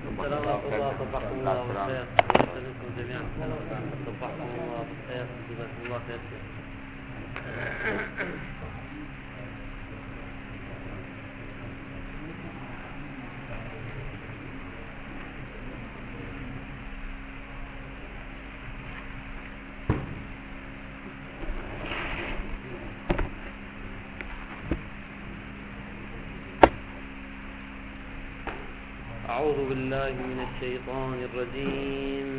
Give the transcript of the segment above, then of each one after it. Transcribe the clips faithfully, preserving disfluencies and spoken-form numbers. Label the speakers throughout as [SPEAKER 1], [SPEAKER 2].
[SPEAKER 1] السلام ورحمة الله. صبحكم الله بالخير وسلمكم جميعا. صبحكم الله بالخير جزاكم الله خير. أعوذ بالله من الشيطان الرجيم.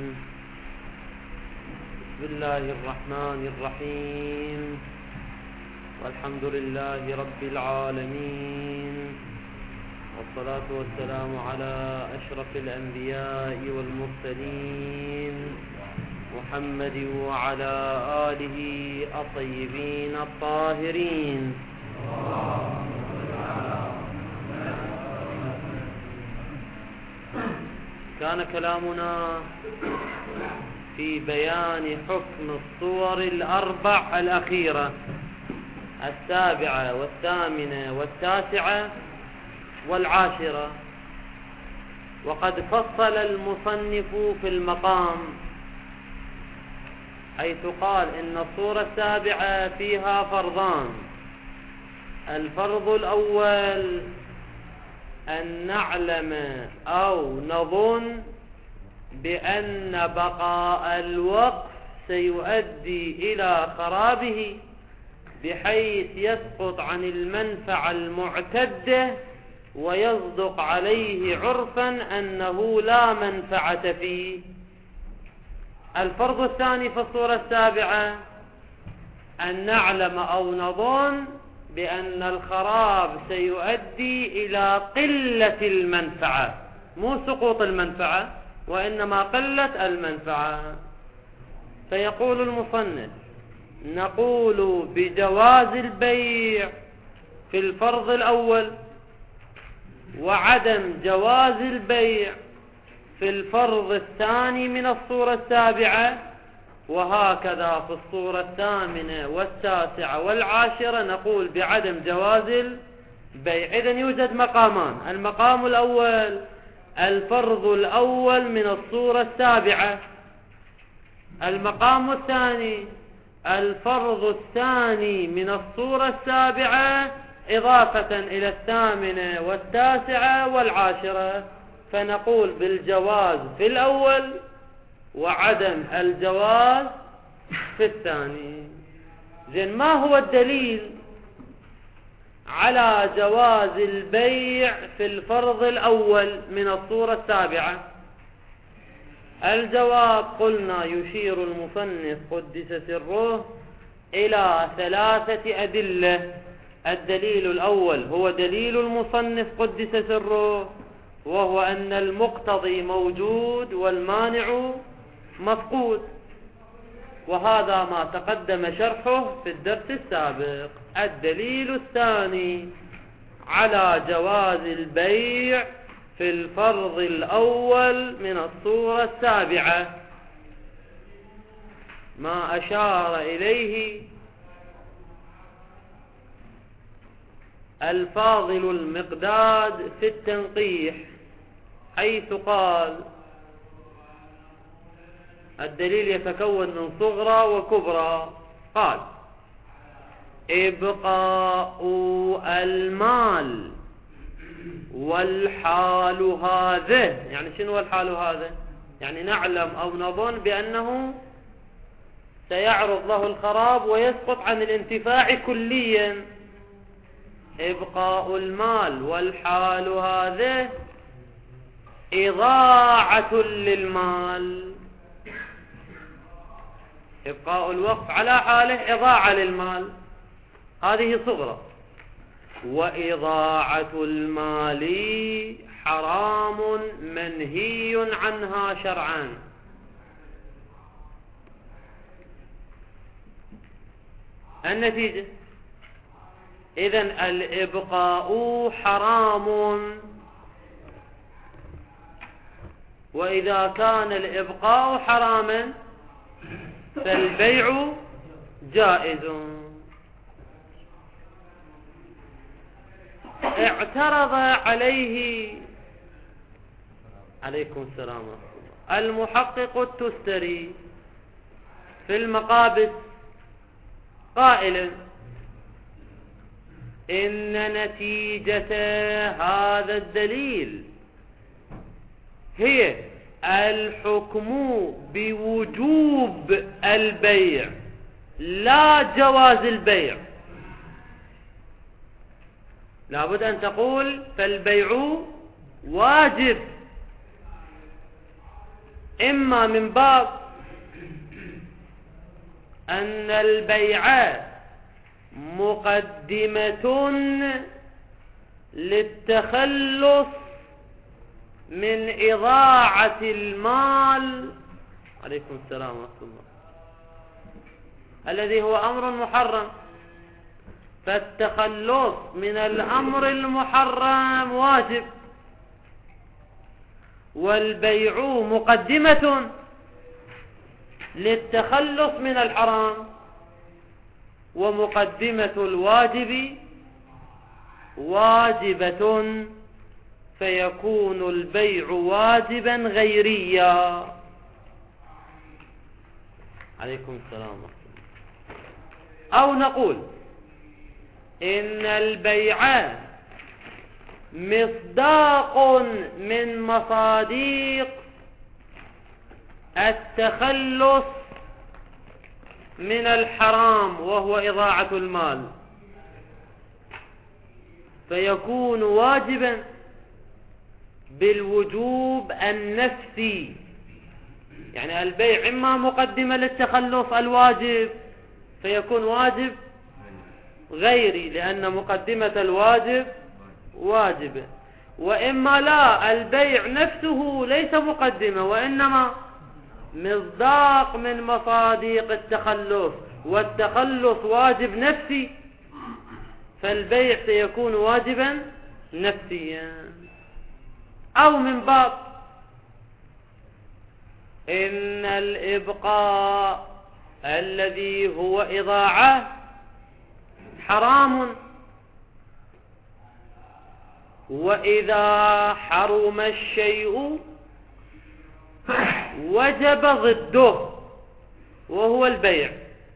[SPEAKER 1] بسم الله الرحمن الرحيم. والحمد لله رب العالمين، والصلاة والسلام على أشرف الأنبياء والمرسلين محمد وعلى آله الطيبين الطاهرين. كان كلامنا في بيان حكم الصور الأربع الأخيرة، السابعة والثامنة والتاسعة والعاشرة. وقد فصل المصنف في المقام، حيث قال إن الصورة السابعة فيها فرضان. الفرض الأول أن نعلم أو نظن بأن بقاء الوقف سيؤدي إلى خرابه، بحيث يسقط عن المنفعة المعتدة ويصدق عليه عرفا أنه لا منفعة فيه. الفرض الثاني في الصورة السابعة أن نعلم أو نظن بأن الخراب سيؤدي إلى قلة المنفعة، مو سقوط المنفعة وإنما قلة المنفعة. فيقول المصنف: نقول بجواز البيع في الفرض الأول، وعدم جواز البيع في الفرض الثاني من الصورة السابعة، وهكذا في الصورة الثامنة والتاسعة والعاشرة نقول بعدم جواز البيع. إذن يوجد مقامان: المقام الأول الفرض الأول من الصورة السابعة، المقام الثاني الفرض الثاني من الصورة السابعة إضافة إلى الثامنة والتاسعة والعاشرة. فنقول بالجواز في الأول وعدم الجواز في الثاني. زين، ما هو الدليل على جواز البيع في الفرض الأول من الصورة السابعة؟ الجواب: قلنا يشير المصنف قدس سره إلى ثلاثة أدلة. الدليل الأول هو دليل المصنف قدس سره، وهو أن المقتضي موجود والمانع مفقود، وهذا ما تقدم شرحه في الدرس السابق. الدليل الثاني على جواز البيع في الفرض الأول من الصورة السابعة ما أشار إليه الفاضل المقداد في التنقيح، حيث قال: الدليل يتكون من صغرى وكبرى. قال: إبقاء المال والحال هذا. يعني شنو الحال هذا؟ يعني نعلم أو نظن بأنه سيعرض له الخراب ويسقط عن الانتفاع كليا. إبقاء المال والحال هذا إضاعة للمال. إبقاء الوقف على حاله إضاعة للمال، هذه صغرى. وإضاعة المال حرام منهي عنها شرعا. النتيجة: إذن الإبقاء حرام، وإذا كان الإبقاء حراما فالبيع جائز. اعترض عليه عليكم السلام ورحمة الله. المحقق التستري في المقابس قائل إن نتيجة هذا الدليل هي الحكم بوجوب البيع لا جواز البيع. لابد أن تقول فالبيع واجب، إما من باب أن البيع مقدمة للتخلص من إضاعة المال، عليكم السلام ورحمة الله، الذي هو أمر محرم، فالتخلص من الأمر المحرم واجب، والبيع مقدمة للتخلص من الحرام، ومقدمة الواجب واجبة، فيكون البيع واجبا غيريا. عليكم السلام ورحمة الله. أو نقول إن البيع مصداق من مصاديق التخلص من الحرام وهو إضاعة المال، فيكون واجبا بالوجوب النفسي. يعني البيع إما مقدمة للتخلص الواجب فيكون واجب غيري لأن مقدمة الواجب واجبة، وإما لا، البيع نفسه ليس مقدمة وإنما مصداق من مصاديق التخلص، والتخلص واجب نفسي، فالبيع سيكون واجبا نفسيا. أو من باب إن الإبقاء الذي هو إضاعة حرام، وإذا حرم الشيء وجب ضده وهو البيع،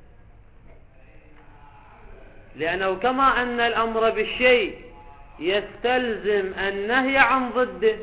[SPEAKER 1] لأنه كما أن الأمر بالشيء يستلزم النهي عن ضده،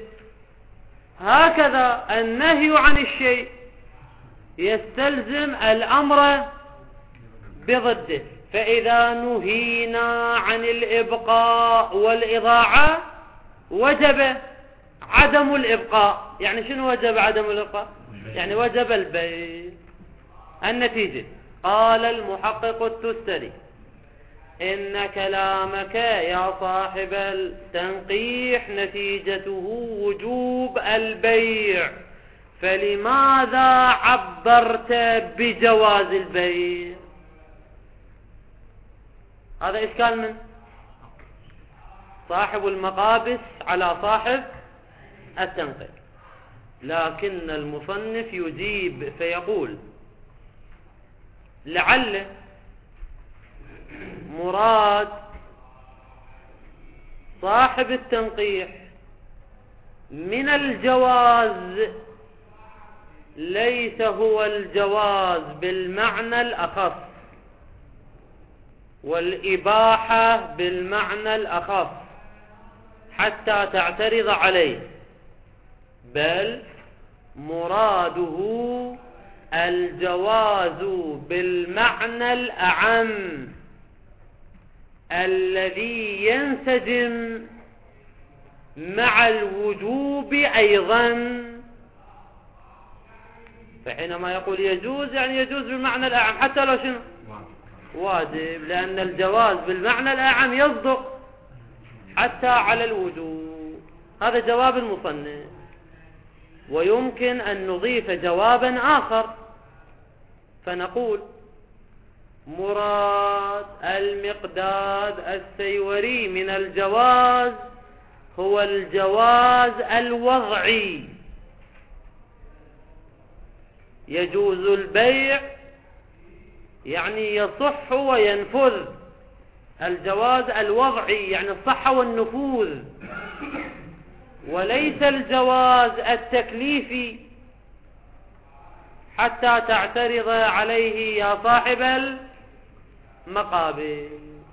[SPEAKER 1] هكذا النهي عن الشيء يستلزم الأمر بضده. فإذا نهينا عن الإبقاء والإضاعة وجب عدم الإبقاء. يعني شنو وجب عدم الإبقاء؟ يعني وجب البيع. النتيجة قال المحقق التستري إن كلامك يا صاحب التنقيح نتيجته وجوب البيع، فلماذا عبرت بجواز البيع؟ هذا إشكال من صاحب المقابس على صاحب التنقيح. لكن المصنف يجيب فيقول لعل مراد صاحب التنقيح من الجواز ليس هو الجواز بالمعنى الأخف، والإباحة بالمعنى الأخف حتى تعترض عليه، بل مراده الجواز بالمعنى الأعم الذي ينسجم مع الوجوب أيضا. فحينما يقول يجوز يعني يجوز بالمعنى الأعم حتى لو شنو واجب، لأن الجواز بالمعنى الأعم يصدق حتى على الوجوب. هذا جواب المصنف. ويمكن أن نضيف جوابا آخر فنقول مراد المقداد السيوري من الجواز هو الجواز الوضعي، يجوز البيع يعني يصح وينفذ، الجواز الوضعي يعني الصحة والنفوذ. وليس الجواز التكليفي حتى تعترض عليه يا صاحب المقابل.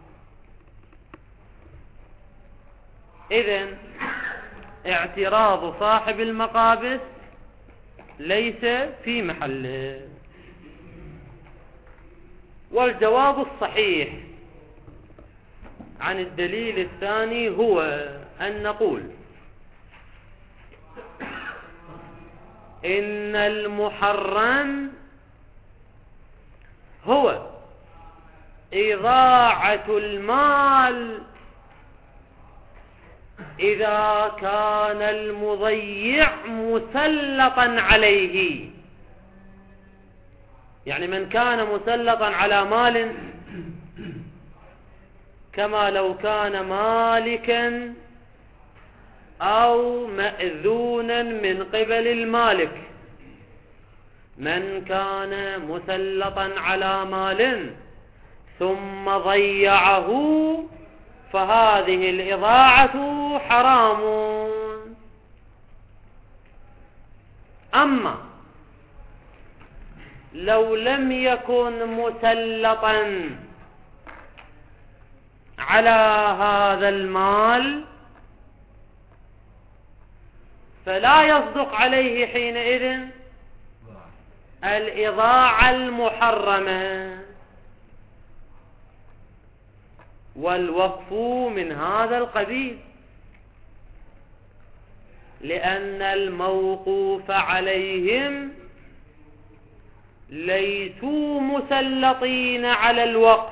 [SPEAKER 1] إذن اعتراض صاحب المقابس ليس في محله. والجواب الصحيح عن الدليل الثاني هو أن نقول إن المحرم هو إضاعة المال إذا كان المضيع مسلطا عليه. يعني من كان مسلطا على مال كما لو كان مالكا أو مأذونا من قبل المالك، من كان مسلطا على مال ثم ضيعه فهذه الإضاعة حرام. أما لو لم يكن مسلطا على هذا المال فلا يصدق عليه حينئذ الإضاعة المحرمة. والوقف من هذا القبيل، لأن الموقوف عليهم ليسوا مسلطين على الوقف،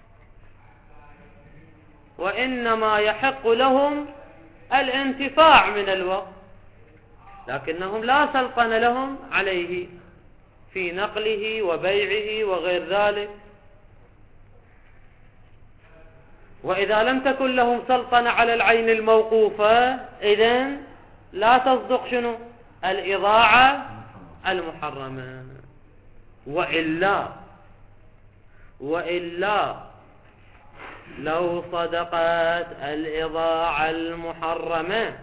[SPEAKER 1] وإنما يحق لهم الانتفاع من الوقف، لكنهم لا سلطن لهم عليه في نقله وبيعه وغير ذلك. وإذا لم تكن لهم سلطنة على العين الموقوفة إذن لا تصدق شنو الإضاعة المحرمة. وإلا وإلا لو صدقت الإضاعة المحرمة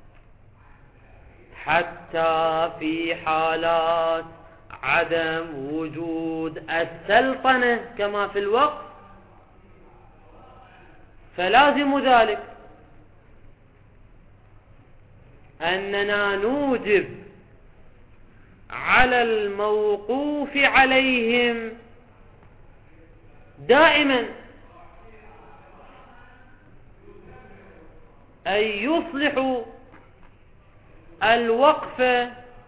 [SPEAKER 1] حتى في حالات عدم وجود السلطنة كما في الوقف، فلازم ذلك أننا نوجب على الموقوف عليهم دائما أن يصلحوا الوقف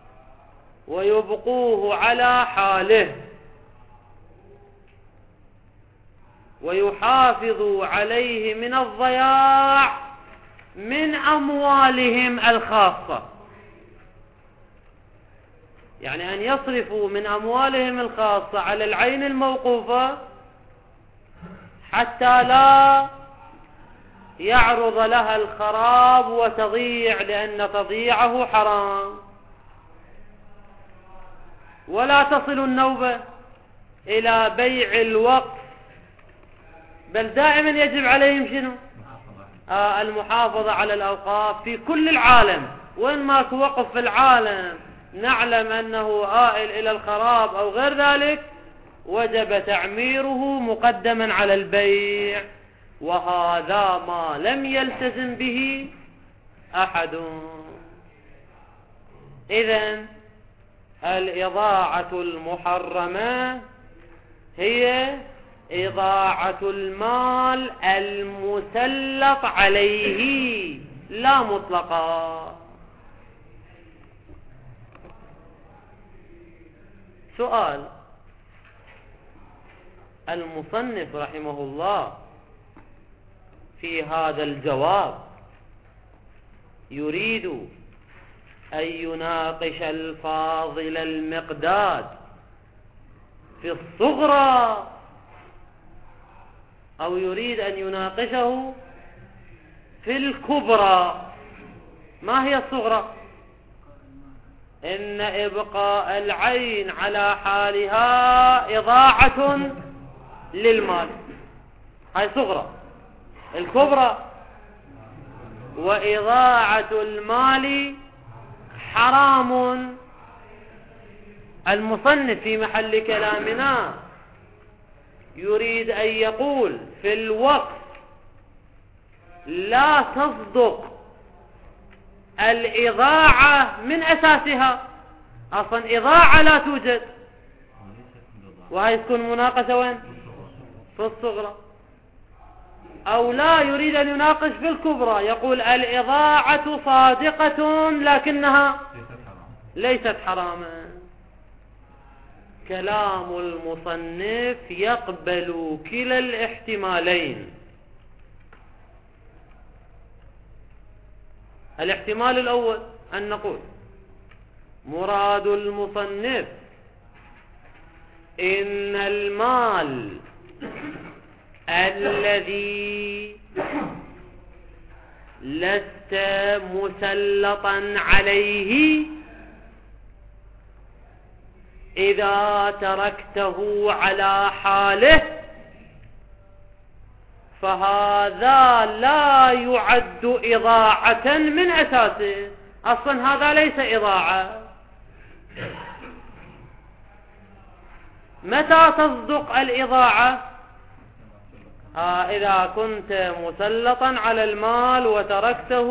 [SPEAKER 1] ويبقوه على حاله، ويحافظوا عليه من الضياع من أموالهم الخاصة. يعني أن يصرفوا من أموالهم الخاصة على العين الموقوفة حتى لا يعرض لها الخراب وتضيع، لأن تضييعه حرام. ولا تصل النوبة إلى بيع الوقف، بل دائما يجب عليهم شنو آه المحافظة على الأوقاف في كل العالم. وين ما وقف في العالم نعلم أنه آئل إلى الخراب أو غير ذلك وجب تعميره مقدما على البيع، وهذا ما لم يلتزم به أحد. إذن الإضاعة المحرمة هي إضاعة المال المسلط عليه لا مطلقا. سؤال: المصنف رحمه الله في هذا الجواب يريد أن يناقش الفاضل المقداد في الصغرى أو يريد أن يناقشه في الكبرى؟ ما هي الصغرى؟ إن إبقاء العين على حالها إضاعة للمال، هاي صغرى. الكبرى وإضاعة المال حرام. المصنف في محل كلامنا يريد أن يقول في الوقف لا تصدق الإضاعة من أساسها، أصلا إضاعة لا توجد، وهي تكون مناقشة وين؟ في الصغرى. أو لا يريد أن يناقش في الكبرى، يقول الإضاعة صادقة لكنها ليست حراما. كلام المصنف يقبل كلا الاحتمالين. الاحتمال الأول أن نقول مراد المصنف إن المال الذي لست مسلطا عليه إذا تركته على حاله فهذا لا يعد إضاعة من أساسه، أصلا هذا ليس إضاعة. متى تصدق الإضاعة؟ آه إذا كنت مسلطا على المال وتركته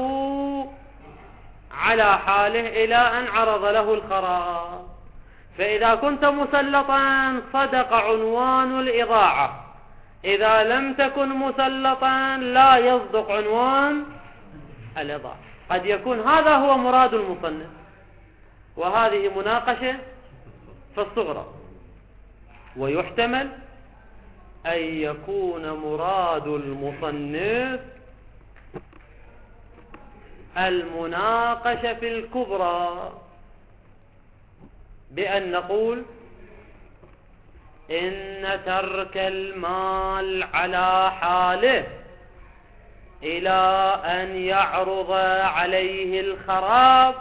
[SPEAKER 1] على حاله إلى أن عرض له الخراب، فإذا كنت مسلطا صدق عنوان الإضاعة. إذا لم تكن مسلطا لا يصدق عنوان الإضاعة. قد يكون هذا هو مراد المصنف، وهذه مناقشة في الصغرى. ويحتمل أن يكون مراد المصنف المناقشة في الكبرى، بأن نقول إن ترك المال على حاله إلى أن يعرض عليه الخراب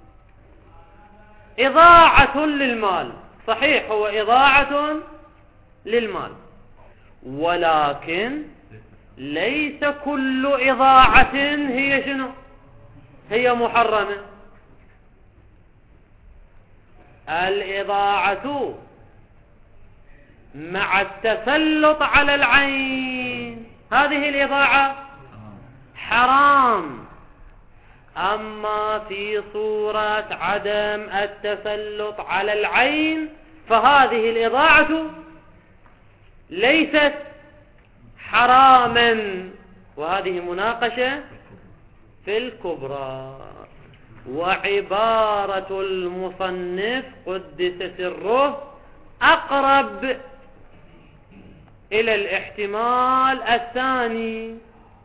[SPEAKER 1] إضاعة للمال. صحيح هو إضاعة للمال، ولكن ليس كل إضاعة هي شنو؟ هي محرمة. الإضاعة مع التسلط على العين هذه الإضاعة حرام، أما في صورة عدم التسلط على العين فهذه الإضاعة ليست حراما. وهذه مناقشة في الكبرى. وعبارة المصنف قدس سره أقرب إلى الاحتمال الثاني،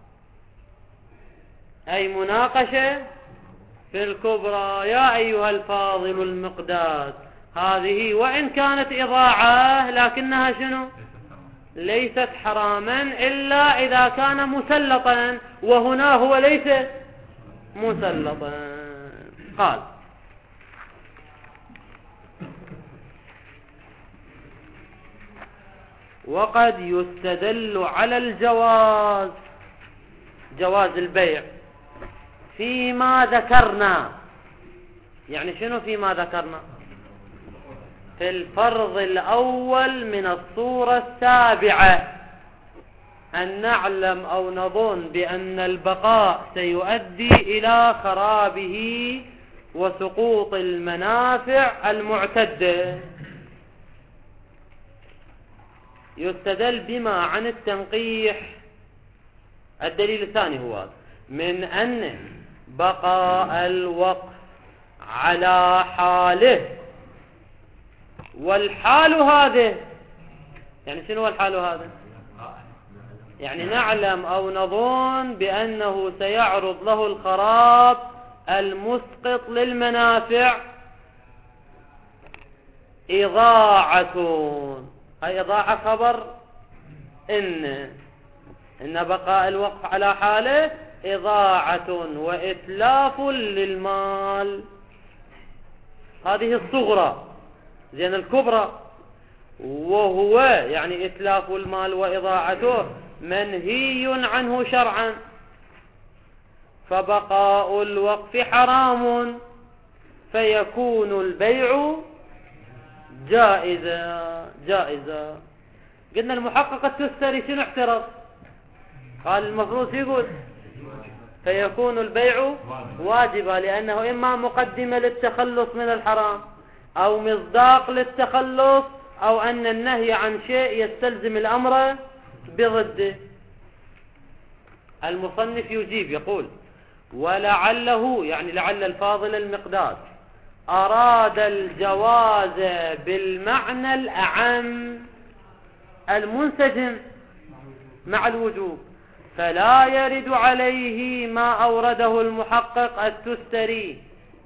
[SPEAKER 1] أي مناقشة في الكبرى. يا أيها الفاضل المقداد، هذه وإن كانت إضاعة لكنها شنو؟ ليست حراما إلا إذا كان مسلطا، وهنا هو ليس مسلطا. قال وقد يستدل على الجواز، جواز البيع فيما ذكرنا. يعني شنو فيما ذكرنا؟ في الفرض الأول من الصورة السابعة، أن نعلم أو نظن بأن البقاء سيؤدي إلى خرابه وسقوط المنافع المعتدة. يستدل بما عن التنقيح. الدليل الثاني هو من أن بقاء الوقف على حاله، والحال هذا يعني شنو هو الحال هذا؟ يعني نعلم أو نظن بأنه سيعرض له الخراب المسقط للمنافع إضاعة. هاي إضاعة خبر إن إن بقاء الوقف على حاله إضاعة وإتلاف للمال. هذه الصغرى. زين الكبرى وهو يعني إتلاف المال وإضاعته منهي عنه شرعا. فبقاء الوقف حرام فيكون البيع جائزا جائزا. قلنا المحقق التستري شنو اعترض؟ قال المفروض يقول فيكون البيع واجبا، لأنه إما مقدمة للتخلص من الحرام أو مصداق للتخلص، أو أن النهي عن شيء يستلزم الأمر بضده. المصنف يجيب يقول ولعله، يعني لعل الفاضل المقداد أراد الجواز بالمعنى الأعم المنسجم مع الوجوب، فلا يرد عليه ما أورده المحقق التستري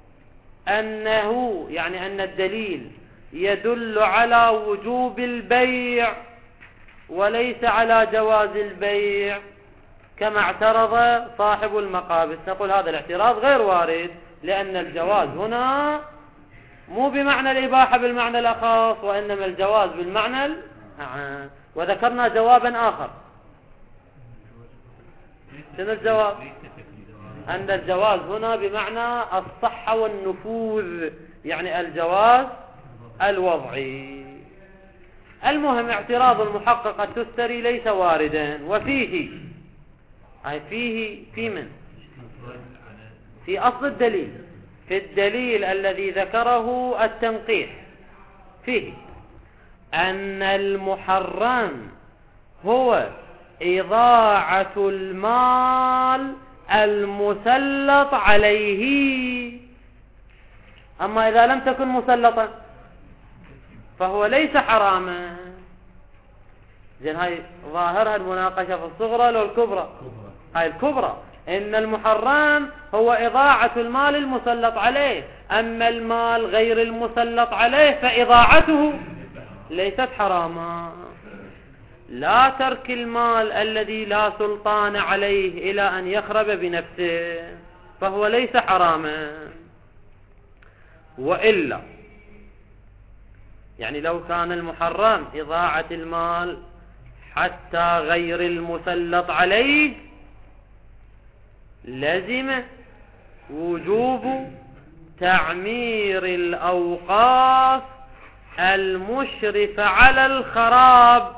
[SPEAKER 1] أنه، يعني أن الدليل يدل على وجوب البيع وليس على جواز البيع كما اعترض صاحب المقابس. نقول هذا الاعتراض غير وارد، لأن الجواز هنا مو بمعنى الإباحة بالمعنى الأخص، وإنما الجواز بالمعنى الأعم. وذكرنا جوابا آخر. شنو الجواب؟ أن الجواز هنا بمعنى الصحة والنفوذ، يعني الجواز الوضعي. المهم اعتراض المحقق التستري ليس واردا، وفيه أي فيه في من في أصل الدليل، في الدليل الذي ذكره التنقيح فيه أن المحرم هو إضاعة المال المسلط عليه، أما إذا لم تكن مسلطا فهو ليس حراما. زين، هاي ظاهرها المناقشة في الصغرى لو الكبرى؟ هاي الكبرى. إن المحرم هو إضاعة المال المسلط عليه، أما المال غير المسلط عليه فإضاعته ليست حراما. لا ترك المال الذي لا سلطان عليه إلى أن يخرب بنفسه فهو ليس حراما. وإلا يعني لو كان المحرم إضاعة المال حتى غير المسلط عليه لزم وجوب تعمير الأوقاف المشرفة على الخراب،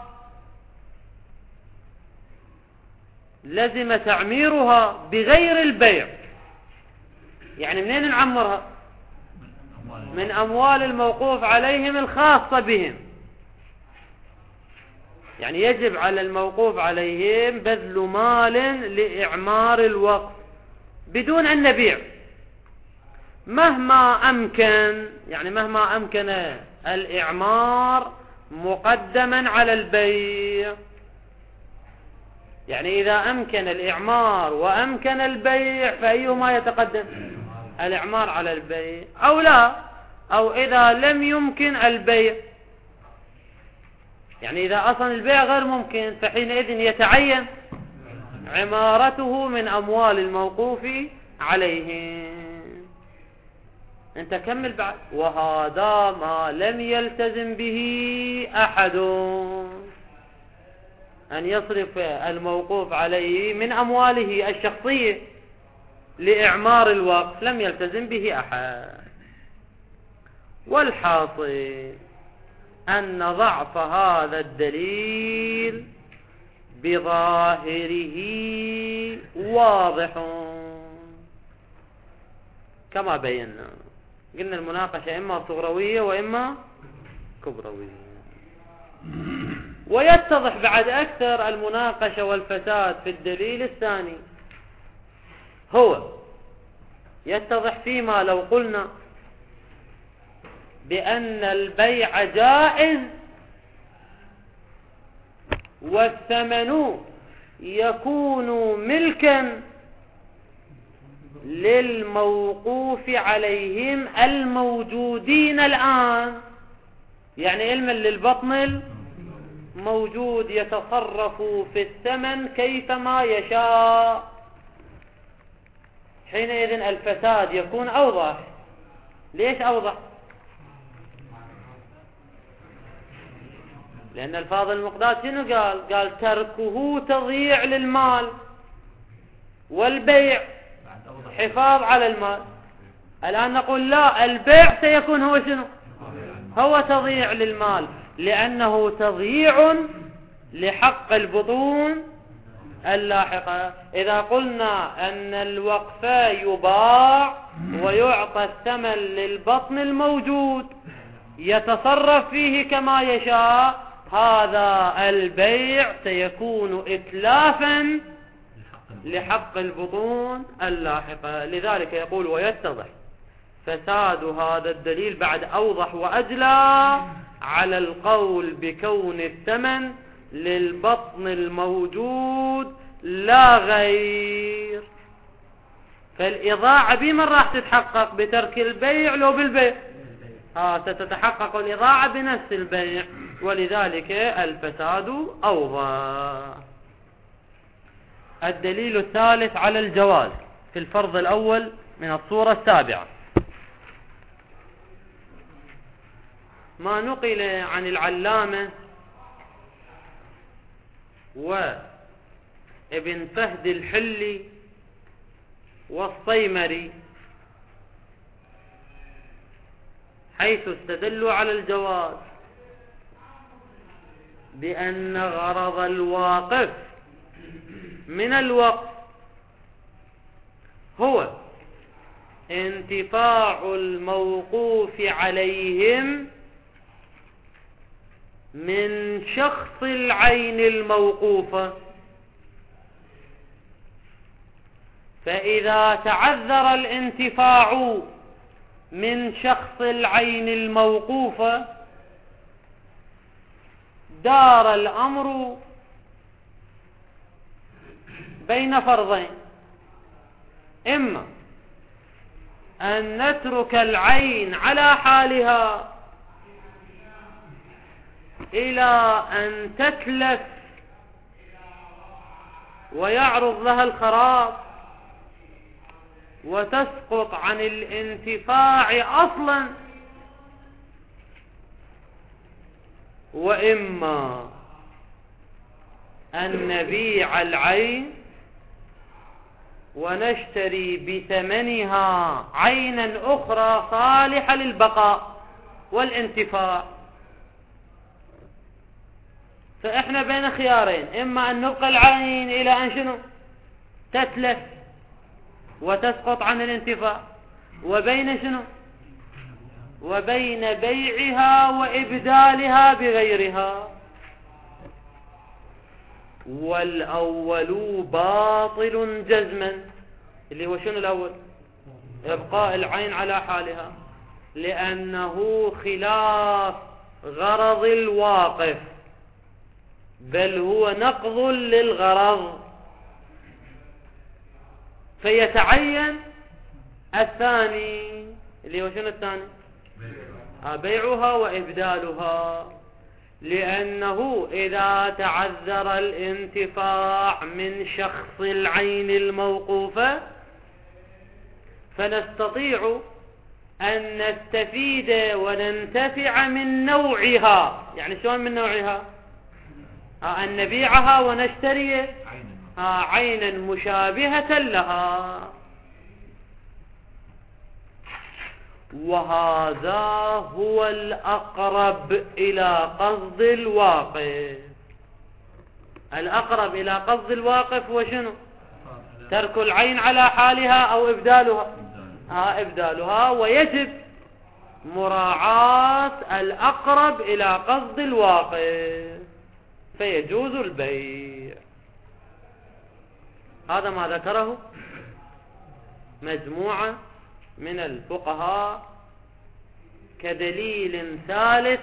[SPEAKER 1] لزم تعميرها بغير البيع. يعني منين نعمرها؟ من أموال الموقوف عليهم الخاصة بهم. يعني يجب على الموقوف عليهم بذل مال لإعمار الوقف بدون أن نبيع مهما أمكن، يعني مهما أمكن الإعمار مقدما على البيع. يعني إذا أمكن الإعمار وأمكن البيع فأيهما يتقدم؟ الإعمار على البيع، أو لا، أو إذا لم يمكن البيع، يعني إذا أصلا البيع غير ممكن فحينئذ يتعين عمارته من أموال الموقوف عليهم. انت كمل بعد. وهذا ما لم يلتزم به أحد، أن يصرف الموقوف عليه من أمواله الشخصية لإعمار الوقف، لم يلتزم به أحد. والحاصل أن ضعف هذا الدليل بظاهره واضح كما بينا. قلنا المناقشة إما صغروية وإما كبروية. ويتضح بعد أكثر المناقشة والفساد في الدليل الثاني، هو يتضح فيما لو قلنا بأن البيع جائز والثمن يكون ملكا للموقوف عليهم الموجودين الآن، يعني علما للبطن موجود يتصرف في الثمن كيفما يشاء. حينئذ الفساد يكون أوضح. ليش أوضح؟ لأن الفاضل المقداد شنو قال؟ قال تركه تضييع للمال والبيع حفاظ على المال. الآن نقول لا، البيع سيكون هو شنو؟ هو تضييع للمال، لأنه تضييع لحق البطون اللاحقة. إذا قلنا أن الوقف يباع ويعطى الثمن للبطن الموجود يتصرف فيه كما يشاء، هذا البيع سيكون إتلافا لحق البطون اللاحقة. لذلك يقول ويتضح فساد هذا الدليل بعد أوضح وأجلى على القول بكون الثمن للبطن الموجود لا غير. فالإضاعة بمن راح تتحقق؟ بترك البيع لو بالبيع؟ آه ستتحقق الإضاعة بنفس البيع، ولذلك الفساد أوضح. الدليل الثالث على الجواز في الفرض الأول من الصورة السابعة ما نقل عن العلامة وابن فهد الحلي والصيمري، حيث استدلوا على الجواز بأن غرض الواقف من الوقف هو انتفاع الموقوف عليهم من شخص العين الموقوفة، فإذا تعذر الانتفاع من شخص العين الموقوفة دار الأمر بين فرضين: إما أن نترك العين على حالها إلى أن تتلف ويعرض لها الخراب وتسقط عن الانتفاع أصلا، وإما أن نبيع العين ونشتري بثمنها عينا أخرى صالحة للبقاء والانتفاع. فإحنا بين خيارين: إما أن نبقى العين إلى أن شنو تتلف وتسقط عن الانتفاع، وبين شنو وبين بيعها وإبدالها بغيرها. والأول باطل جزما، اللي هو شنو الأول؟ إبقاء العين على حالها، لأنه خلاف غرض الواقف، بل هو نقض للغرض. فيتعين الثاني اللي هو شنو الثاني؟ بيعها وإبدالها، لأنه إذا تعذر الانتفاع من شخص العين الموقوفة فنستطيع أن نستفيد وننتفع من نوعها. يعني شلون من نوعها؟ آه أن نبيعها ونشتري آه عينا مشابهة لها. وهذا هو الأقرب إلى قصد الواقف. الأقرب إلى قصد الواقف هو شنو؟ ترك العين على حالها أو إبدالها. آه إبدالها، ويجب مراعاة الأقرب إلى قصد الواقف فيجوز البيع. هذا ما ذكره مجموعة من الفقهاء كدليل ثالث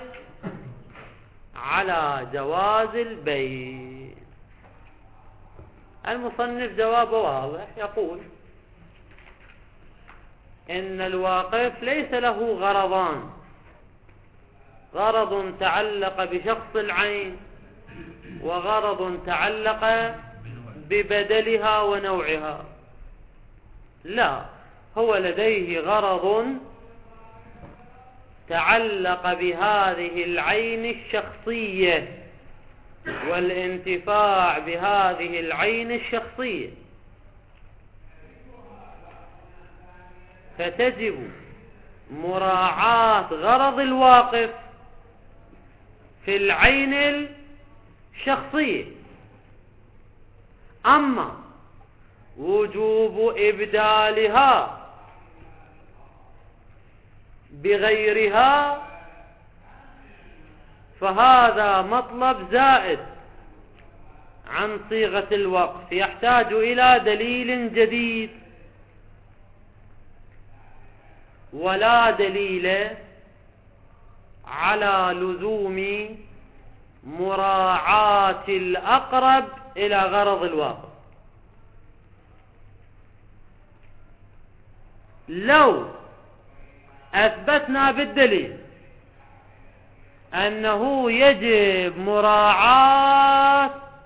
[SPEAKER 1] على جواز البيع. المصنف جوابه واضح، يقول إن الواقف ليس له غرضان: غرض تعلق بشخص العين، وغرض تعلق ببدلها ونوعها. لا، هو لديه غرض تعلق بهذه العين الشخصية والانتفاع بهذه العين الشخصية، فتجب مراعاة غرض الواقف في العين الشخصية. أما وجوب إبدالها بغيرها فهذا مطلب زائد عن صيغة الوقف، يحتاج إلى دليل جديد، ولا دليل على لزوم مراعاة الأقرب إلى غرض الواقف. لو أثبتنا بالدليل أنه يجب مراعاة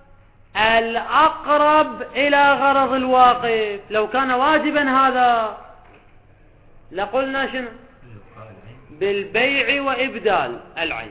[SPEAKER 1] الأقرب إلى غرض الواقف، لو كان واجبا هذا لقلنا شنو؟ بالبيع وإبدال العين،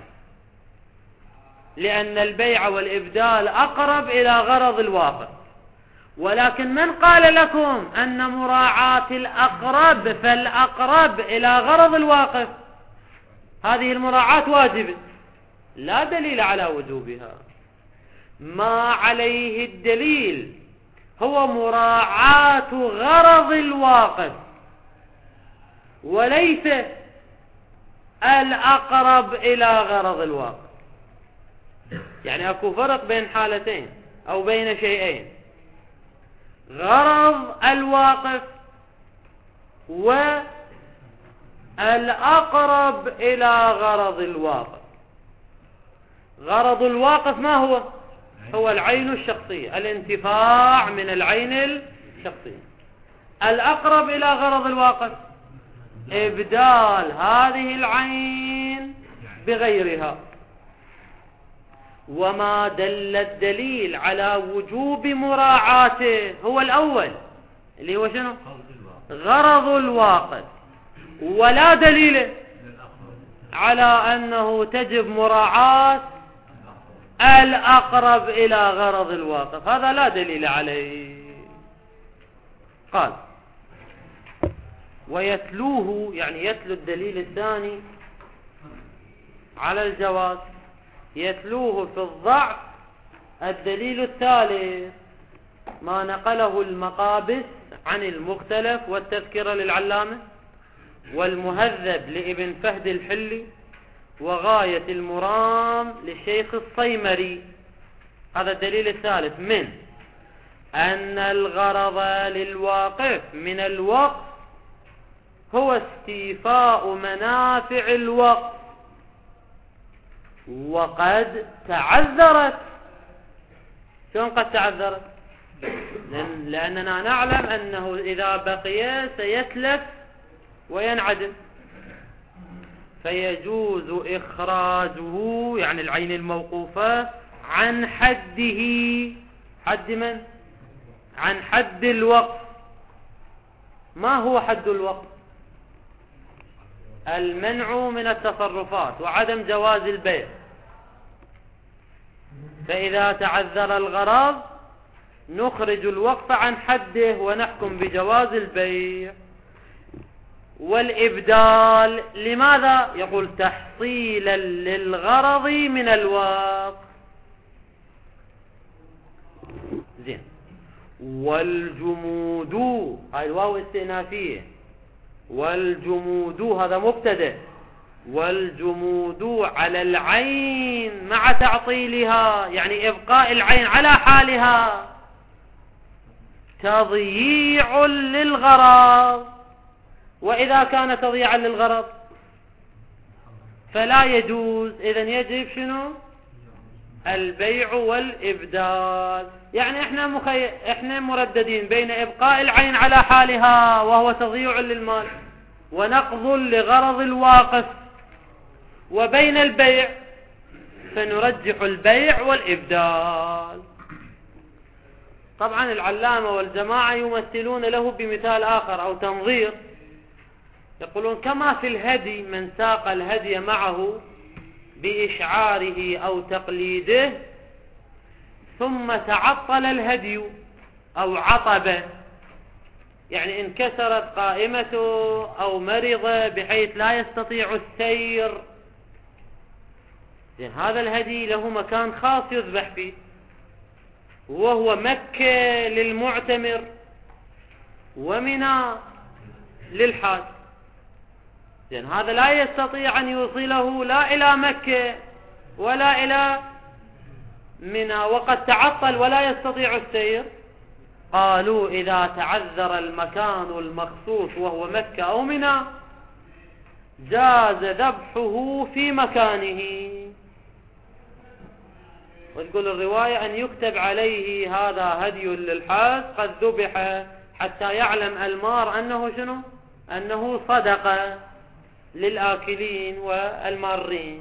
[SPEAKER 1] لأن البيع والإبدال أقرب إلى غرض الواقف. ولكن من قال لكم أن مراعاة الأقرب فالأقرب إلى غرض الواقف هذه المراعاة واجبة؟ لا دليل على وجوبها. ما عليه الدليل هو مراعاة غرض الواقف وليس الأقرب إلى غرض الواقف. يعني أكو فرق بين حالتين أو بين شيئين: غرض الواقف والأقرب إلى غرض الواقف. غرض الواقف ما هو؟ هو العين الشخصية، الانتفاع من العين الشخصية. الأقرب إلى غرض الواقف إبدال هذه العين بغيرها. وما دل الدليل على وجوب مراعاته هو الأول اللي هو شنو؟ غرض الواقف، ولا دليل على أنه تجب مراعاة الأقرب إلى غرض الواقف، هذا لا دليل عليه. قال: ويتلوه، يعني يتلو الدليل الثاني على الجواز، يتلوه في الضعف الدليل الثالث ما نقله المقابس عن المختلف والتذكرة للعلامة والمهذب لابن فهد الحلي وغاية المرام للشيخ الصيمري. هذا الدليل الثالث من أن الغرض للواقف من الوقف هو استيفاء منافع الوقف، وقد تعذرت. شلون قد تعذرت؟ لأننا نعلم أنه إذا بقي سيتلف وينعدم، فيجوز إخراجه، يعني العين الموقوفة، عن حده. حد من؟ عن حد الوقف. ما هو حد الوقف؟ المنع من التصرفات وعدم جواز البيع. فإذا تعذر الغرض نخرج الوقف عن حده ونحكم بجواز البيع. والإبدال لماذا؟ يقول تحصيلا للغرض من الوقف. زين. والجمود، هاي الواو استئنافية، والجمود هذا مبتدأ. والجمود على العين مع تعطيلها، يعني إبقاء العين على حالها، تضييع للغرض. وإذا كان تضييعا للغرض فلا يجوز. إذن يجب شنو؟ البيع والإبدال. يعني احنا مخي... احنا مرددين بين إبقاء العين على حالها وهو تضييع للمال ونقض لغرض الواقف، وبين البيع فنرجح البيع والإبدال. طبعا العلامة والجماعة يمثلون له بمثال آخر أو تنظير، يقولون كما في الهدي من ساق الهدي معه بإشعاره أو تقليده ثم تعطل الهدي أو عطب يعني انكسرت قائمته أو مرض بحيث لا يستطيع السير، زين هذا الهدي له مكان خاص يذبح فيه، وهو مكة للمعتمر ومنى للحاج. زين هذا لا يستطيع أن يوصله لا إلى مكة ولا إلى منى، وقد تعطل ولا يستطيع السير. قالوا إذا تعذر المكان المخصوص وهو مكة أو منى جاز ذبحه في مكانه. وتقول الرواية أن يكتب عليه هذا هدي للحاج قد ذبح، حتى يعلم المار أنه شنو؟ أنه صدقة للآكلين والمارين.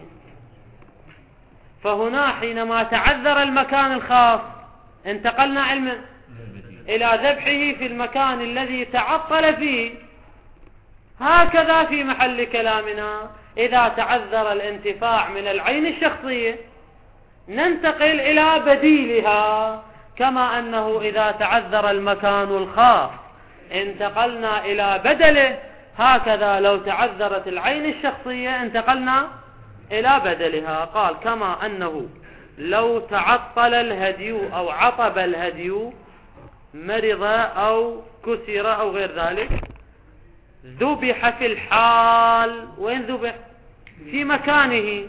[SPEAKER 1] فهنا حينما تعذر المكان الخاص انتقلنا علما إلى ذبحه في المكان الذي تعطل فيه. هكذا في محل كلامنا إذا تعذر الانتفاع من العين الشخصية ننتقل إلى بديلها، كما أنه إذا تعذر المكان الخاص انتقلنا إلى بدله، هكذا لو تعذرت العين الشخصية انتقلنا إلى بدلها. قال كما أنه لو تعطل الهدي أو عطب الهدي، مرض أو كسر أو غير ذلك، ذبح في الحال. وين ذبح؟ في مكانه.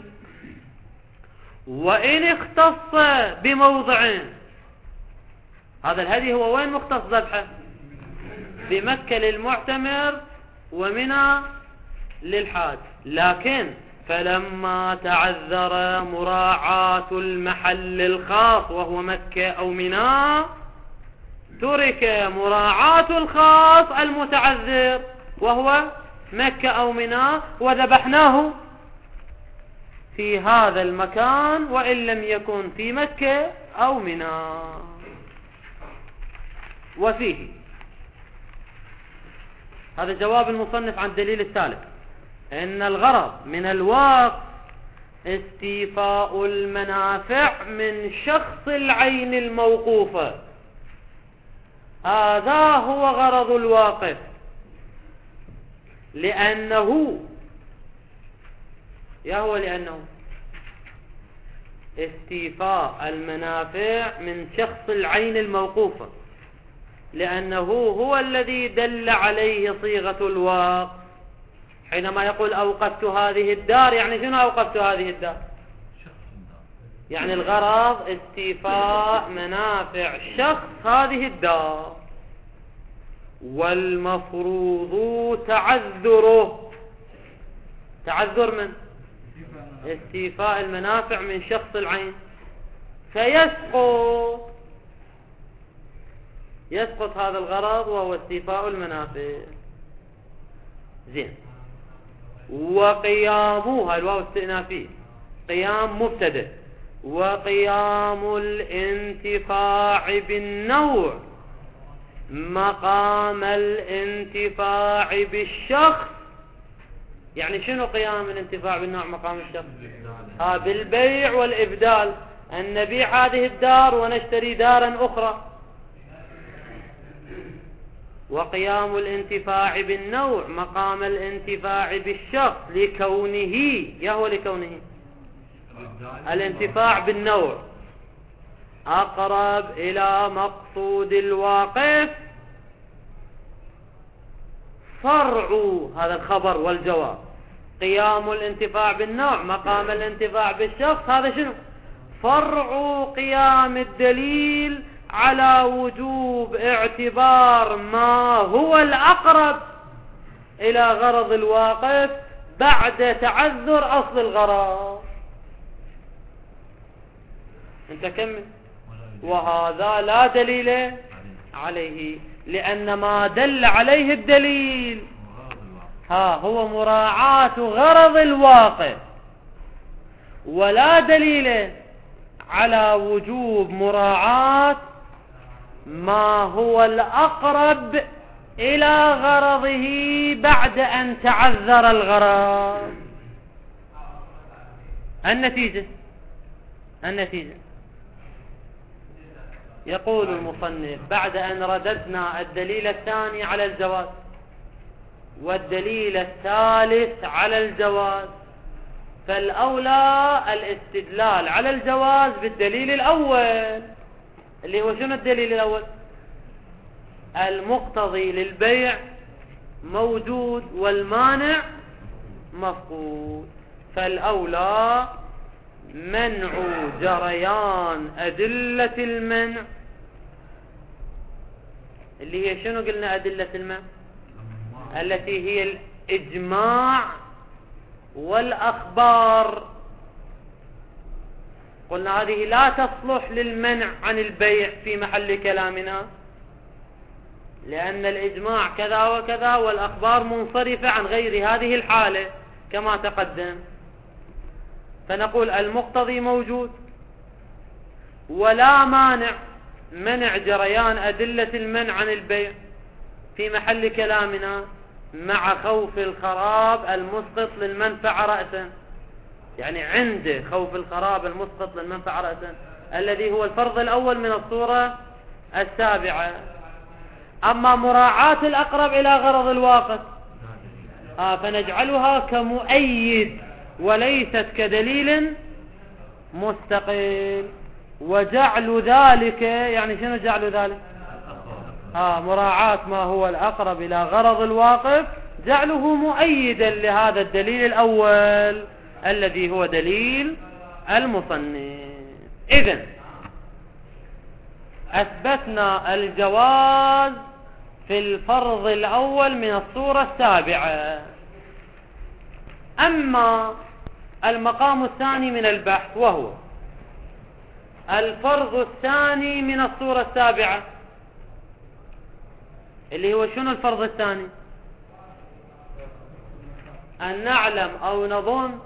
[SPEAKER 1] وإن اختص بموضع، هذا الهدي هو وين مختص ذبحه؟ بمكة للمعتمر ومنى للحاج. لكن فلما تعذر مراعاة المحل الخاص وهو مكة أو منى ترك مراعاة الخاص المتعذر وهو مكة أو منى وذبحناه في هذا المكان وإن لم يكن في مكة أو منى. وفيه هذا جواب المصنف عن الدليل الثالث، إن الغرض من الوقف استيفاء المنافع من شخص العين الموقوفة. هذا هو غرض الواقف، لأنه يا هو لأنه استيفاء المنافع من شخص العين الموقوفة، لأنه هو الذي دل عليه صيغة الوقف. حينما يقول أوقفت هذه الدار، يعني شنو أوقفت هذه الدار؟ يعني الغرض استيفاء منافع شخص هذه الدار، والمفروض تعذره. تعذر من؟ استيفاء المنافع من شخص العين، فيسقط يسقط هذا الغرض وهو استيفاء المنافع. زين. وقيامها الواو استئنافي، قيام مبتدأ، وقيام الانتفاع بالنوع مقام الانتفاع بالشخص. يعني شنو قيام الانتفاع بالنوع مقام الشخص؟ ها بالبيع والإبدال، أن نبيع هذه الدار ونشتري دارا أخرى. وقيام الانتفاع بالنوع مقام الانتفاع بالشخص لكونه يهو لكونه الانتفاع بالنوع أقرب إلى مقصود الواقف. فرع هذا الخبر والجواب، قيام الانتفاع بالنوع مقام الانتفاع بالشخص، هذا شنو؟ فرع قيام الدليل على وجوب اعتبار ما هو الأقرب إلى غرض الواقف بعد تعذر أصل الغرض. انت كمل. وهذا لا دليل عليه، لأن ما دل عليه الدليل ها هو مراعاة غرض الواقف، ولا دليل على وجوب مراعاة ما هو الأقرب إلى غرضه بعد أن تعذر الغرض. النتيجة النتيجة يقول المصنف بعد أن رددنا الدليل الثاني على الجواز والدليل الثالث على الجواز، فالأولى الاستدلال على الجواز بالدليل الأول، اللي هو شنو الدليل الأول؟ المقتضي للبيع موجود والمانع مفقود. فالأولى منع جريان أدلة المنع، اللي هي شنو قلنا أدلة المنع؟ التي هي الإجماع والأخبار. قلنا هذه لا تصلح للمنع عن البيع في محل كلامنا، لأن الإجماع كذا وكذا والأخبار منصرفة عن غير هذه الحالة كما تقدم. فنقول المقتضي موجود ولا مانع منع جريان أدلة المنع عن البيع في محل كلامنا مع خوف الخراب المسقط للمنفعة رأسا، يعني عنده خوف الخراب المسقط للمنفعة رأسا الذي هو الفرض الأول من الصورة السابعة. أما مراعاة الأقرب إلى غرض الواقف آه فنجعلها كمؤيد وليست كدليل مستقل. وجعل ذلك يعني شنو جعل ذلك؟ آه مراعاة ما هو الأقرب إلى غرض الواقف جعله مؤيدا لهذا الدليل الأول الذي هو دليل المصنف. إذن أثبتنا الجواز في الفرض الأول من الصورة السابعة. أما المقام الثاني من البحث وهو الفرض الثاني من الصورة السابعة، اللي هو شنو الفرض الثاني؟ أن نعلم أو نظن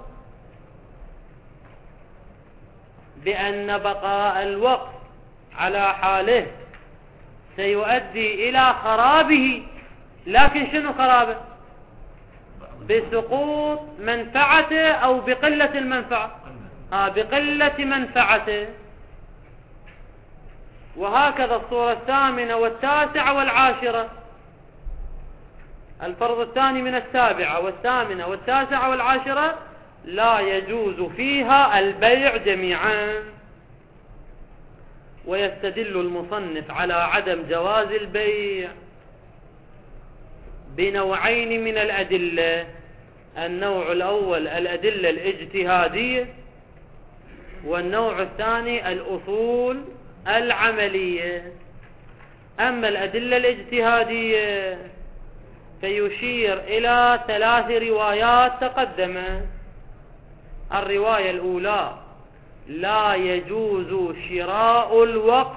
[SPEAKER 1] بأن بقاء الوقت على حاله سيؤدي إلى خرابه، لكن شنو خرابه؟ بسقوط منفعته أو بقلة المنفعة آه بقلة منفعته. وهكذا الصورة الثامنة والتاسعة والعاشرة، الفرض الثاني من السابعة والثامنة والتاسعة والعاشرة لا يجوز فيها البيع جميعا. ويستدل المصنف على عدم جواز البيع بنوعين من الأدلة. النوع الأول الأدلة الاجتهادية، والنوع الثاني الأصول العملية. أما الأدلة الاجتهادية فيشير إلى ثلاث روايات تقدمت. الرواية الأولى لا يجوز شراء الوقف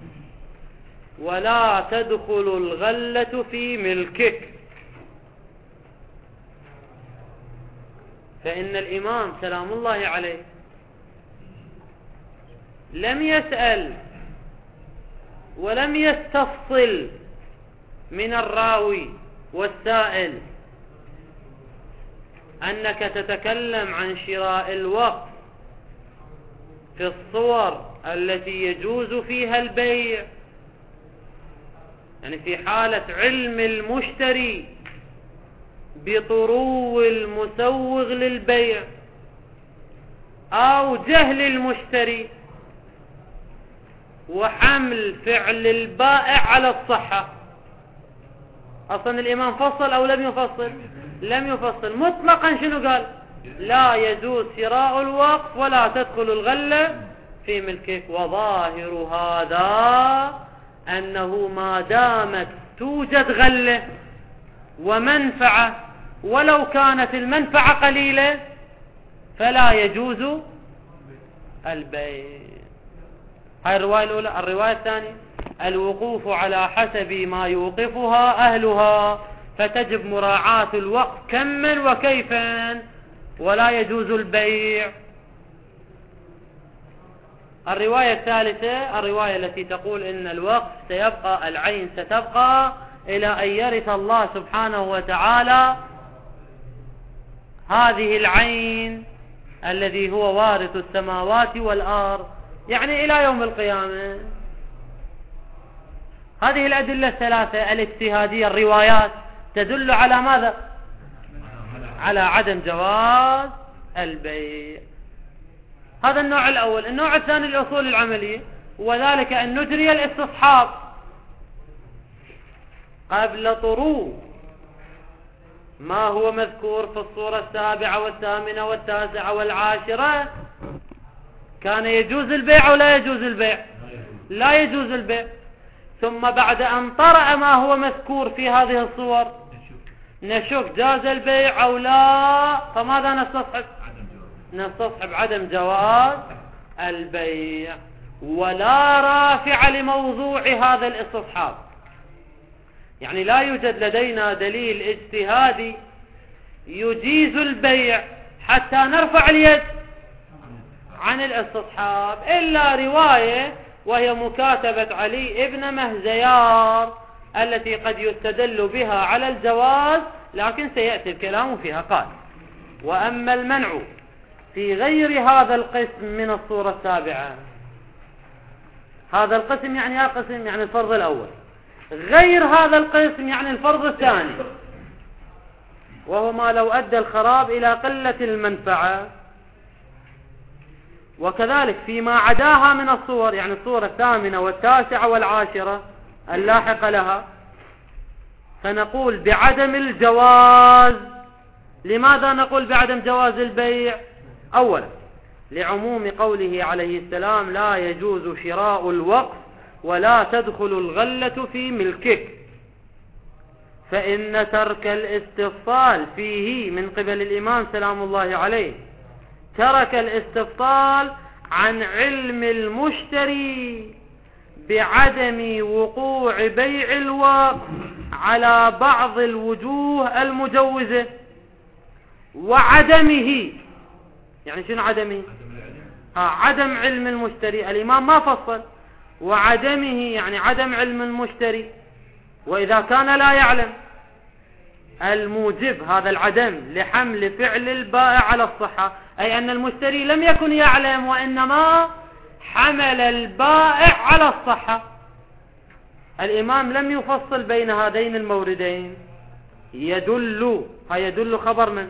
[SPEAKER 1] ولا تدخل الغلة في ملكك. فإن الإمام سلام الله عليه لم يسأل ولم يستفصل من الراوي والسائل أنك تتكلم عن شراء الوقف في الصور التي يجوز فيها البيع، يعني في حالة علم المشتري بطرو المسوغ للبيع أو جهل المشتري وحمل فعل البائع على الصحة. أصلا الإمام فصل أو لم يفصل؟ لم يفصل مطلقا. شنو قال؟ لا يجوز شراء الوقف ولا تدخل الغلة في ملكك. وظاهر هذا أنه ما دامت توجد غلة ومنفعة ولو كانت المنفعة قليلة فلا يجوز البيع. هاي الرواية الأولى. الرواية الثانية الوقوف على حسب ما يوقفها أهلها، فتجب مراعاة الوقف كما وكيفا ولا يجوز البيع. الرواية الثالثة الرواية التي تقول إن الوقف سيبقى، العين ستبقى إلى أن يرث الله سبحانه وتعالى هذه العين الذي هو وارث السماوات والأرض، يعني إلى يوم القيامة. هذه الأدلة الثلاثة الاجتهادية الروايات تدل على ماذا؟ على عدم جواز البيع. هذا النوع الأول. النوع الثاني الأصول العملية، وذلك أن نجري الاستصحاب قبل طروء ما هو مذكور في الصورة السابعة والثامنة والتاسعة والعاشرة. كان يجوز البيع أو لا يجوز البيع؟ لا يجوز البيع. ثم بعد أن طرأ ما هو مذكور في هذه الصور نشوف جاز البيع أو لا، فماذا نستصحب؟ نستصحب عدم جواز البيع، ولا رافع لموضوع هذا الاستصحاب. يعني لا يوجد لدينا دليل اجتهادي يجيز البيع حتى نرفع اليد عن الاستصحاب، إلا رواية وهي مكاتبة علي ابن مهزيار التي قد يستدل بها على الجواز، لكن سيأتي الكلام فيها. قال: وأما المنع في غير هذا القسم من الصورة السابعة. هذا القسم يعني يا قسم يعني الفرض الأول، غير هذا القسم يعني الفرض الثاني، وهو ما لو أدى الخراب إلى قلة المنفعة. وكذلك فيما عداها من الصور، يعني الصورة الثامنة والتاسعة والعاشرة اللاحقة لها، فنقول بعدم الجواز. لماذا نقول بعدم جواز البيع؟ أولا لعموم قوله عليه السلام: لا يجوز شراء الوقف ولا تدخل الغلة في ملكك. فإن ترك الاستفصال فيه من قبل الإمام سلام الله عليه ترك الاستفصال عن علم المشتري بعدم وقوع بيع الوقف على بعض الوجوه المجوزة، وعدمه. يعني شنو عدمه؟ ها عدم علم المشتري. الإمام ما فصل. وعدمه يعني عدم علم المشتري، وإذا كان لا يعلم الموجب هذا العدم لحمل فعل البائع على الصحة، أي أن المشتري لم يكن يعلم وإنما حمل البائع على الصحة. الإمام لم يفصل بين هذين الموردين. يدل، ها يدل خبر من؟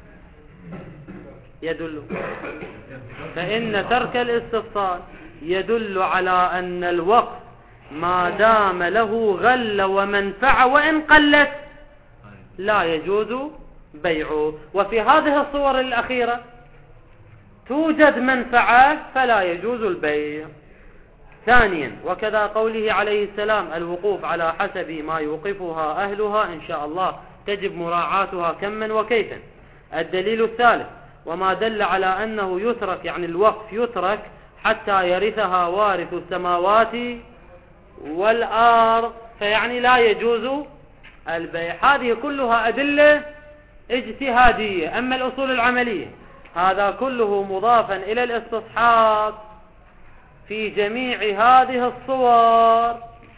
[SPEAKER 1] يدل. فإن ترك الاستفصال يدل على أن الوقف ما دام له غل ومنفعة وإن قلت لا يجوز بيعه. وفي هذه الصور الأخيرة توجد منفعة فلا يجوز البيع. ثانيا وكذا قوله عليه السلام: الوقوف على حسب ما يوقفها أهلها إن شاء الله تجب مراعاتها كما وكيفا. الدليل الثالث: وما دل على أنه يترك، يعني الوقف يترك حتى يرثها وارث السماوات والأرض، فيعني لا يجوز البيع. هذه كلها أدلة اجتهادية. أما الأصول العملية هذا كله مضافا إلى الاستصحاب في جميع هذه الصور.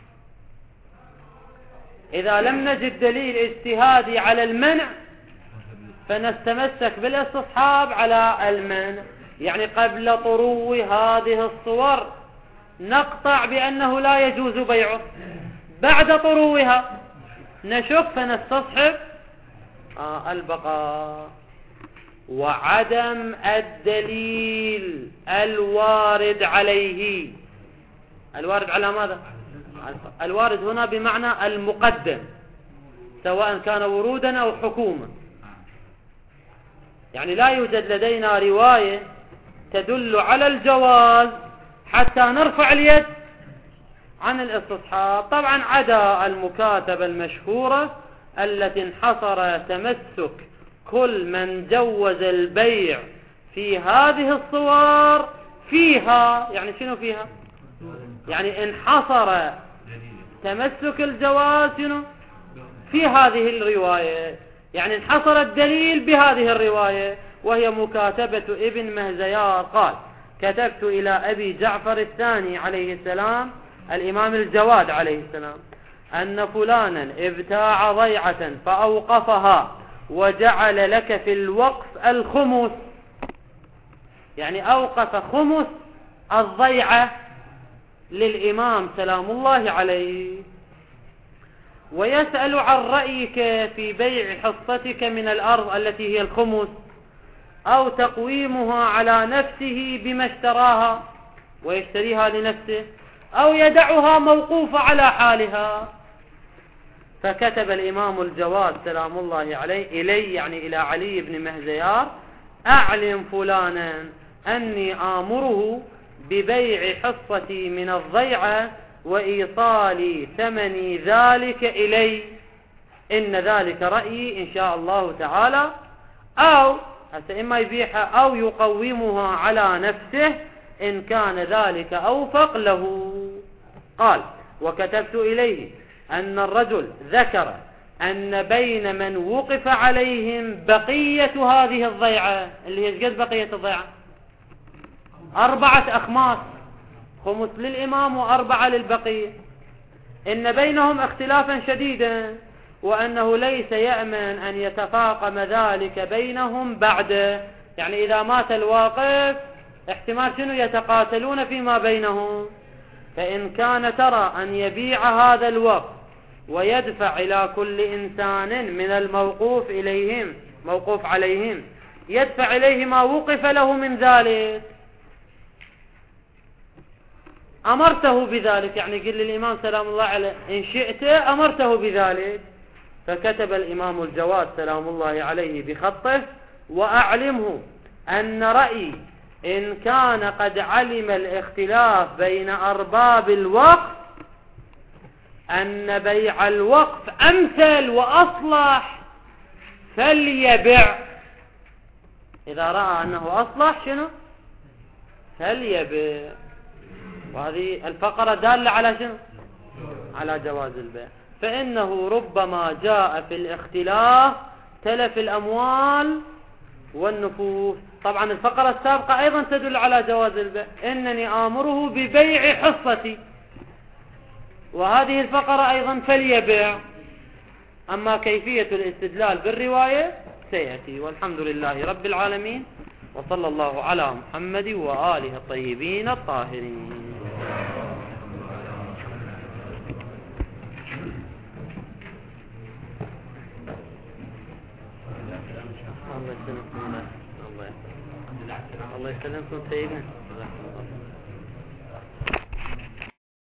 [SPEAKER 1] إذا لم نجد دليل اجتهادي على المنع فنستمسك بالاستصحاب على المنع. يعني قبل طرو هذه الصور نقطع بأنه لا يجوز بيعه، بعد طروها نشك فنستصحب آه البقاء. وعدم الدليل الوارد عليه. الوارد على ماذا؟ الوارد هنا بمعنى المقدم، سواء كان ورودا أو حكومة. يعني لا يوجد لدينا رواية تدل على الجواز حتى نرفع اليد عن الاستصحاب. طبعا عدا المكاتبة المشهورة التي انحصر تمسك كل من جوز البيع في هذه الصور فيها. يعني شنو فيها؟ يعني انحصر تمسك الجواز شنو في هذه الرواية، يعني انحصر الدليل بهذه الرواية، وهي مكاتبة ابن مهزيار. قال: كتبت إلى أبي جعفر الثاني عليه السلام الإمام الجواد عليه السلام أن فلانا ابتاع ضيعة فأوقفها وجعل لك في الوقف الخمس. يعني أوقف خمس الضيعة للإمام سلام الله عليه. ويسأل عن رأيك في بيع حصتك من الأرض التي هي الخمس، أو تقويمها على نفسه بما اشتراها ويشتريها لنفسه، أو يدعها موقوفة على حالها. فكتب الإمام الجواد سلام الله عليه إلي، يعني إلى علي بن مهزيار: أعلم فلانا أني آمره ببيع حصتي من الضيعة وإيصال ثمن ذلك إلي، إن ذلك رأيي إن شاء الله تعالى، أو إما يبيعها أو يقومها على نفسه إن كان ذلك أوفق له. قال: وكتبت إليه أن الرجل ذكر أن بين من وقف عليهم بقية هذه الضيعة، اللي هي قد بقية الضيعة أربعة أخماس، خمس للإمام وأربعة للبقية، إن بينهم اختلافا شديدا، وأنه ليس يأمن أن يتفاقم ذلك بينهم بعد، يعني إذا مات الواقف احتمال شنو يتقاتلون فيما بينهم. فإن كان ترى أن يبيع هذا الوقف ويدفع إلى كل إنسان من الموقوف إليهم موقوف عليهم يدفع إليه ما وقف له من ذلك، أمرته بذلك، يعني قل للإمام سلام الله عليه إن شئت أمرته بذلك. فكتب الإمام الجواد سلام الله عليه بخطه: وأعلمه أن رأيي إن كان قد علم الاختلاف بين أرباب الوقف أن بيع الوقف أمثل وأصلح فليبع. إذا رأى أنه أصلح شنو فليبع. وهذه الفقرة دالة على شنو؟ على جواز البيع. فإنه ربما جاء في الاختلاف تلف الأموال والنفوس. طبعا الفقرة السابقة أيضا تدل على جواز البيع: إنني آمره ببيع حصتي، وهذه الفقرة أيضا فليبيع. أما كيفية الاستدلال بالرواية سيأتي. والحمد لله رب العالمين، وصلى الله على محمد وآله الطيبين الطاهرين. الله يسلمكم. الله يسلمكم سيدنا.